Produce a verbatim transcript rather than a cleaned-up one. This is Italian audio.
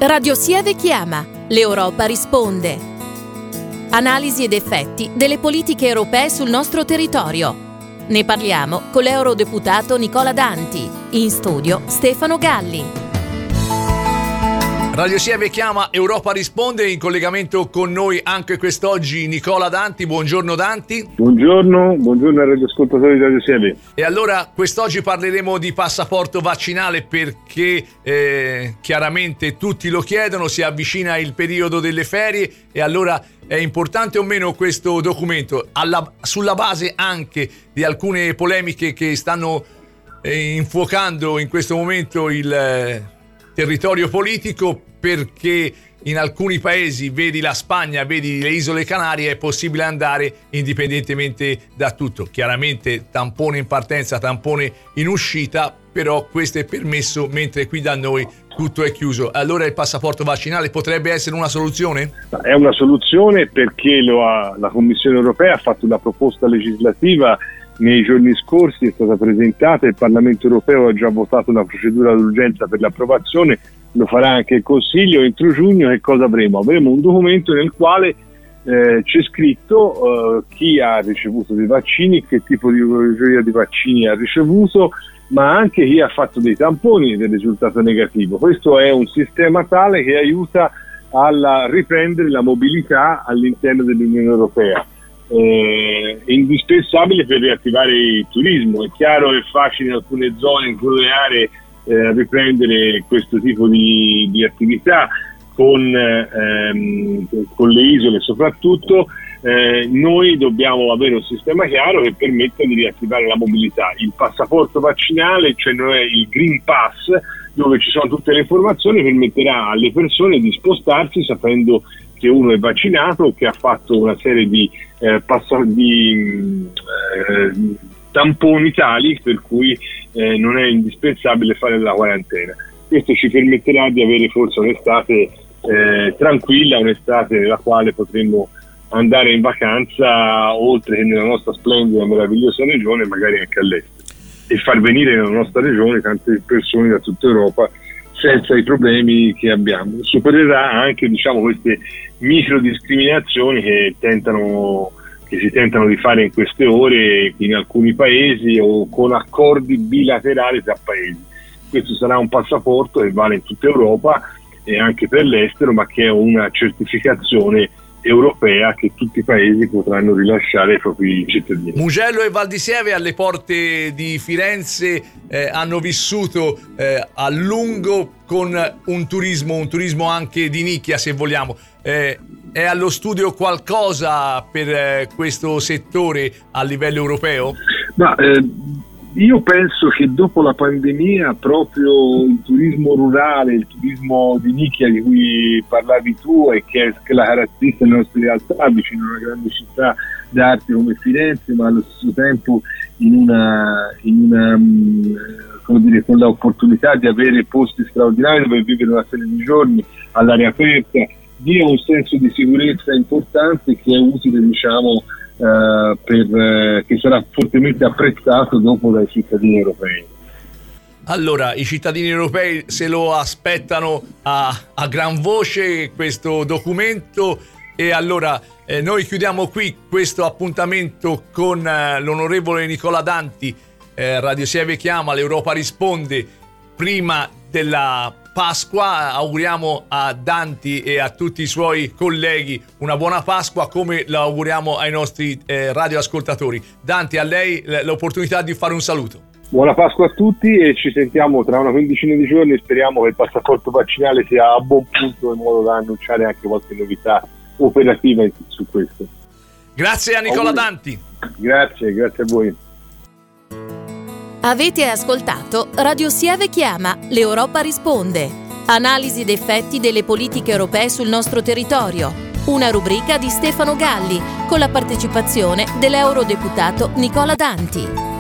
Radio Sieve chiama, l'Europa risponde. Analisi ed effetti delle politiche europee sul nostro territorio. Ne parliamo con l'eurodeputato Nicola Danti. In studio Stefano Galli. Radio Sieve chiama, Europa risponde, in collegamento con noi anche quest'oggi Nicola Danti. Buongiorno Danti. Buongiorno, buongiorno ai radioascoltatori di Radio Sieve. E allora quest'oggi parleremo di passaporto vaccinale perché eh, chiaramente tutti lo chiedono, si avvicina il periodo delle ferie e allora è importante o meno questo documento, alla, sulla base anche di alcune polemiche che stanno eh, infuocando in questo momento il eh, territorio politico, perché in alcuni paesi, vedi la Spagna, vedi le Isole Canarie, è possibile andare indipendentemente da tutto. Chiaramente tampone in partenza, tampone in uscita, però questo è permesso, mentre qui da noi tutto è chiuso. Allora il passaporto vaccinale potrebbe essere una soluzione? È una soluzione perché lo ha, la Commissione europea ha fatto una proposta legislativa nei giorni scorsi, è stata presentata, il Parlamento europeo ha già votato una procedura d'urgenza per l'approvazione, lo farà anche il Consiglio. Entro giugno che cosa avremo? Avremo un documento nel quale eh, c'è scritto eh, chi ha ricevuto dei vaccini, che tipo di tipologia di vaccini ha ricevuto, ma anche chi ha fatto dei tamponi ed è risultato negativo. Questo è un sistema tale che aiuta a riprendere la mobilità all'interno dell'Unione Europea. È indispensabile per riattivare il turismo. È chiaro che è facile in alcune zone, in alcune aree eh, riprendere questo tipo di, di attività con, ehm, con le isole soprattutto. Eh, noi dobbiamo avere un sistema chiaro che permetta di riattivare la mobilità. Il passaporto vaccinale, cioè non è il Green Pass, dove ci sono tutte le informazioni, permetterà alle persone di spostarsi sapendo che uno è vaccinato, che ha fatto una serie di, eh, pass- di eh, tamponi tali per cui eh, non è indispensabile fare la quarantena. Questo ci permetterà di avere forse un'estate eh, tranquilla, un'estate nella quale potremo andare in vacanza oltre che nella nostra splendida e meravigliosa regione, magari anche all'estero, e far venire nella nostra regione tante persone da tutta Europa senza i problemi che abbiamo. Supererà anche, diciamo, queste micro discriminazioni che tentano che si tentano di fare in queste ore in alcuni paesi o con accordi bilaterali tra paesi. Questo sarà un passaporto che vale in tutta Europa e anche per l'estero, ma che è una certificazione europea che tutti i paesi potranno rilasciare ai propri cittadini. Mugello e Val di Sieve, alle porte di Firenze, eh, hanno vissuto eh, a lungo con un turismo, un turismo anche di nicchia, se vogliamo. Eh, è allo studio qualcosa per eh, questo settore a livello europeo? Ma eh, io penso che dopo la pandemia proprio il turismo rurale, il turismo di nicchia di cui parlavi tu e che è, che è la caratteristica delle nostre realtà vicino a una grande città d'arte come Firenze, ma allo stesso tempo in una, in una come dire, con l'opportunità di avere posti straordinari dove vivere una serie di giorni all'aria aperta, dia un senso di sicurezza importante che è utile, diciamo, Uh, per, uh, che sarà fortemente apprezzato dopo dai cittadini europei. Allora, i cittadini europei se lo aspettano a, a gran voce questo documento, e allora eh, noi chiudiamo qui questo appuntamento con eh, l'onorevole Nicola Danti. eh, Radio Sieve chiama, l'Europa risponde, prima della Pasqua. Auguriamo a Danti e a tutti i suoi colleghi una buona Pasqua, come lo auguriamo ai nostri eh, radioascoltatori. Danti, a lei l'opportunità di fare un saluto. Buona Pasqua a tutti e ci sentiamo tra una quindicina di giorni. Speriamo che il passaporto vaccinale sia a buon punto in modo da annunciare anche qualche novità operativa su questo. Grazie a Nicola Auguri. Danti. Grazie, grazie a voi. Avete ascoltato Radio Sieve chiama, l'Europa risponde. Analisi ed effetti delle politiche europee sul nostro territorio. Una rubrica di Stefano Galli con la partecipazione dell'eurodeputato Nicola Danti.